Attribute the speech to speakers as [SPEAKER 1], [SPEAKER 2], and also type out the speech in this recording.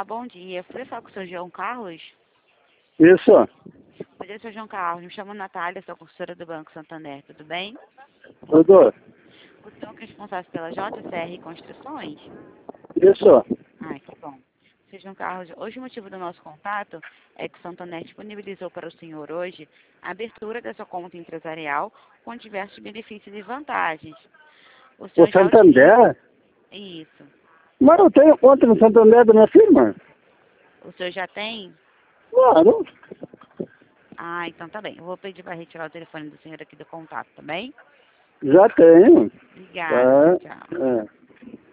[SPEAKER 1] Olá, bom dia. Podia falar com o senhor João Carlos?
[SPEAKER 2] Isso,
[SPEAKER 1] Bom dia, senhor João Carlos. Me chamo Natália, sou consultora do Banco Santander. Tudo bem?
[SPEAKER 2] tudo.
[SPEAKER 1] O senhor que é responsável pela JCR Construções?
[SPEAKER 2] Isso.
[SPEAKER 1] Ai, que bom. Senhor João Carlos, hoje o motivo do nosso contato é que o Santander disponibilizou para o senhor hoje a abertura da sua conta empresarial com diversos benefícios e vantagens. O
[SPEAKER 2] O
[SPEAKER 1] senhor já utiliza...
[SPEAKER 2] Santander?
[SPEAKER 1] Isso.
[SPEAKER 2] Mas eu tenho conta no Santander da minha firma.
[SPEAKER 1] O senhor já tem?
[SPEAKER 2] Claro.
[SPEAKER 1] Ah, então tá bem. Eu vou pedir para retirar o telefone do senhor aqui do contato, tá bem?
[SPEAKER 2] Já tenho.
[SPEAKER 1] Obrigada, tchau,
[SPEAKER 2] Tá.
[SPEAKER 1] tchau.
[SPEAKER 2] É.